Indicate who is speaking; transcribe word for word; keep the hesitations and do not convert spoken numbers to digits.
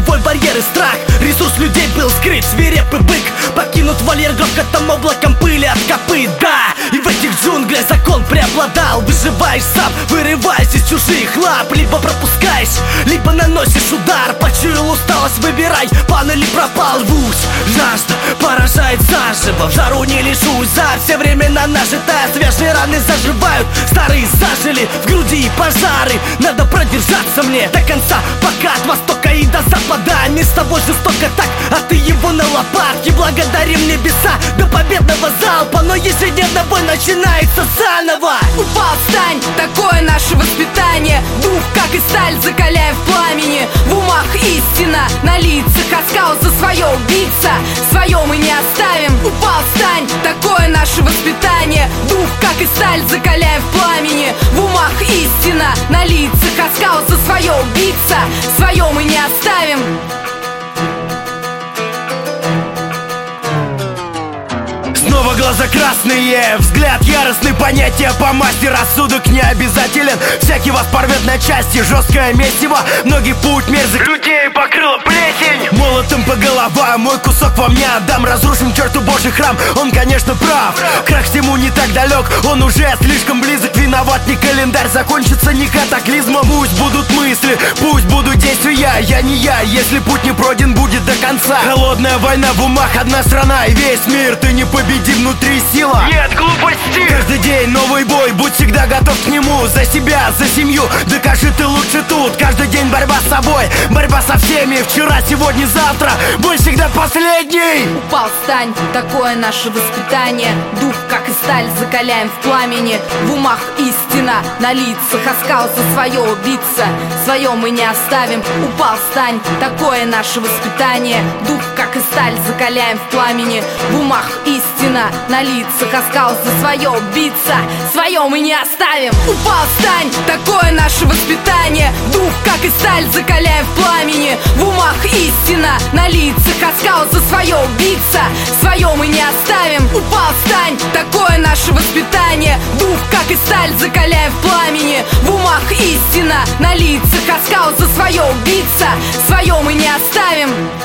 Speaker 1: Болевой барьер и страх, ресурс людей был скрыт. Свирепый бык покинут вольер грохотом, облаком пыли от копыт. Да, и в этих джунглях закон преобладал. Выживаешь сам, вырываясь из чужих лап. Либо пропускаешь, либо наносишь удар. Почуял усталость, выбирай, пан или пропал. Рвусь, жажда поражает заживо. В жару не лежусь, за все времена нажитая. Свежие раны заживают, старые зажили. В груди пожары, надо продержаться мне до конца, пока от востока и до запада. Не с тобой жестоко так, а ты его на лопатки. Благодарим небеса до победного залпа. Но ежедневно бой начинается заново.
Speaker 2: Упал, встань, такое наше воспитание. Дух, как и сталь, закаляя в пламени. В умах истина, на лицах оскал за свое убийца. Свое мы не оставим. Упал, встань, такое наше воспитание. Дух, как и сталь, закаляя в пламени. В умах истина, на лицах оскал за свое убийца. Свое мы не оставим.
Speaker 3: Снова глаза красные, взгляд яростный, понятие по масти. Рассудок не обязателен, всякий вас порвет на части. Жесткое месиво, многих путь мерзких людей покрыла плесень. Молотом по головам, мой кусок вам не отдам. Разрушим черту божий храм, он конечно прав. Крах всему не так далек, он уже слишком близок. Виноват не календарь, закончится не катаклизмом. Пусть будут мысли, пусть будут действия. Я не я, если путь не пройден будет до конца. Холодная война в умах, одна страна и весь мир. Ты не победи, внутри сила, нет глупости. Каждый день новый бой, будь всегда готов к нему. За себя, за семью, докажи ты лучше тут. Каждый день борьба с собой, борьба со всеми. Вчера, сегодня, завтра, бой всегда последний.
Speaker 2: Упал, встань, такое наше воспитание. Дух, как и сталь, закаляем в пламени. В умах истина, на лицах оскал за свое убийца. Свое мы не оставим. Упал, встань, такое наше воспитание. Дух, как и сталь, закаляем в пламени. В умах истина, на лицах оскал за свое убийца. Свое мы не оставим. Упал, встань, такое наше воспитание. Дух, как и сталь, закаляем в пламени. В умах истина, на лицах оскал за свое убийца. Свое мы не оставим. Упал, встань, такое наше воспитание. Дух, как и сталь, закаляем в пламени. В умах истина, на лицах оскал за свое убийца. Свое мы не оставим.